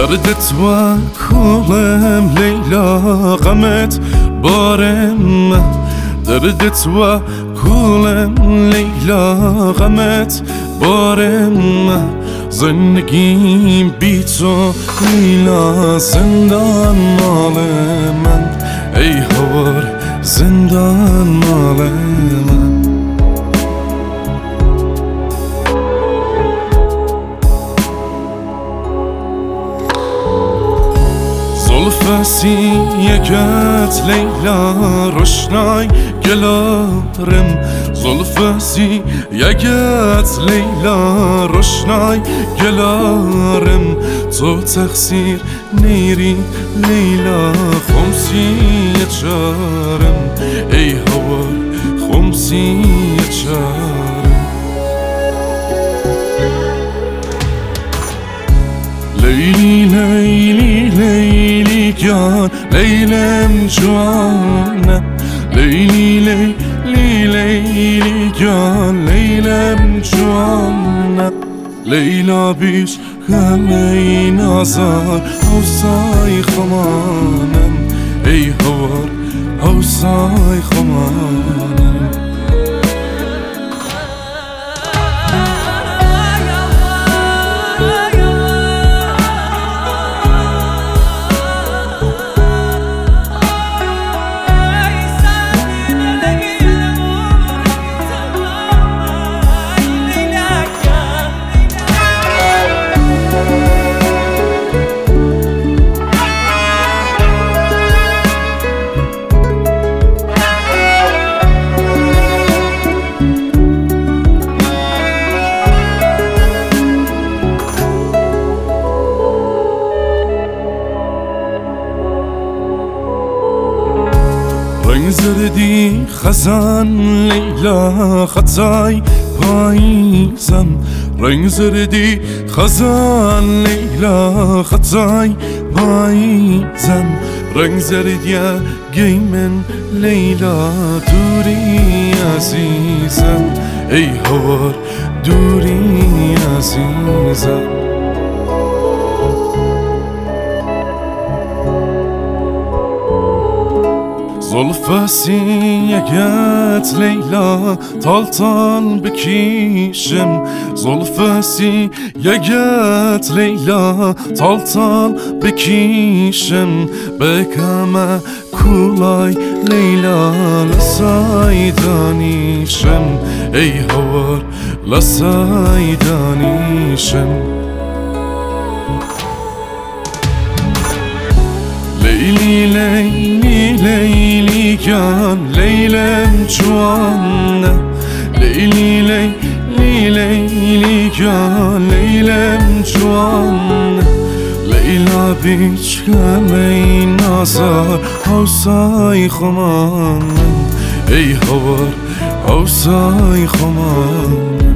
دردت و کولم لیلا غمت بارم دردت و کولم لیلا غمت بارم زندگیم بی تو لیلا زندان مال من ای هوار زندان مال من زلفسی یکت لیلا روشنای گلارم زلفسی یکت لیلا روشنای گلارم تو تقصیر نیری لیلا خمسی چارم ای هوار خمسی چارم لیلی لیلی لیلی جان لیلم جوانه لیلی لیلی لیلی جان لیلم جوانه لیلا بیش همه این آزار حوصای خمانم ای هوار حوصای خمانم رنگ زردی خزان لیلا خطای پاییزم رنگ زردی خزان لیلا خطای پاییزم رنگ زردی گیمن لیلا دوری عزیزم ای هوار دوری عزیزم زلفسی یکت لیلا تال تال بکیشم زلفسی یکت لیلا تال تال بکیشم بکم کولای لیلا لسای دانیشم ای هوار لسای دانیشم لیلی لیلی لیلی جان لیلم جوانه لیلی لیلی لیلی جان لیلم جوانه لیلا بیچ همه این آزار حوصای خمانم ای هوار حوصای خمانم